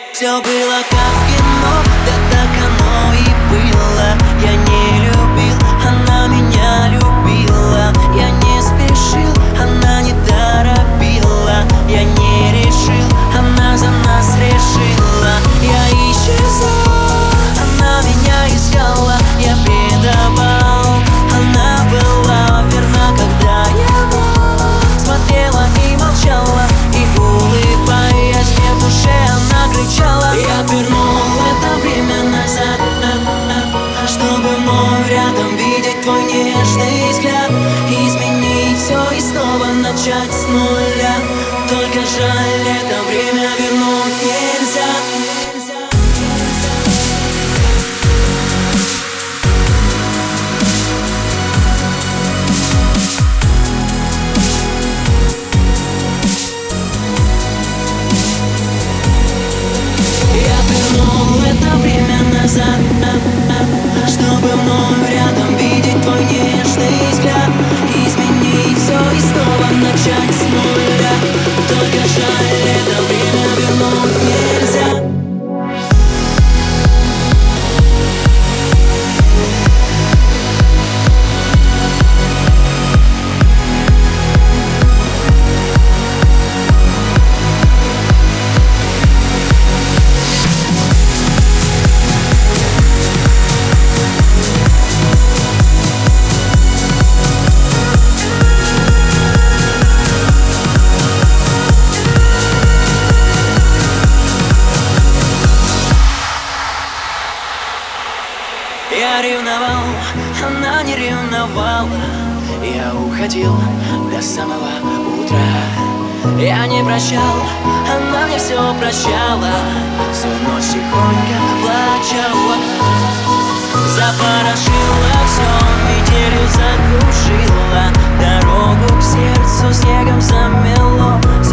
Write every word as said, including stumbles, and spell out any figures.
Все было как в кино, да так оно и было. Я не любил, она меня любила. Я не спешил, она не торопила. Я не решил, она за нас решила. Я исчезал, она меня искала. Я предавал, она была верна, когда я мог. Смотрела и молчала, и улыбаясь мне в душе она кричала. Я вернул это время назад, чтобы вновь рядом видеть твой нежный взгляд. Изменить все и снова начать с нуля. Только жаль, это время вернуть нельзя. Назад, чтобы вновь рядом видеть твой нежный взгляд. Изменить все и снова начать с нуля. Только жаль, это время вернуть нельзя. Я ревновал, она не ревновала. Я уходил до самого утра. Я не прощал, она мне все прощала. Всю ночь тихонько плачала. Запорошила все, метелью закружила. Дорогу к сердцу снегом замело.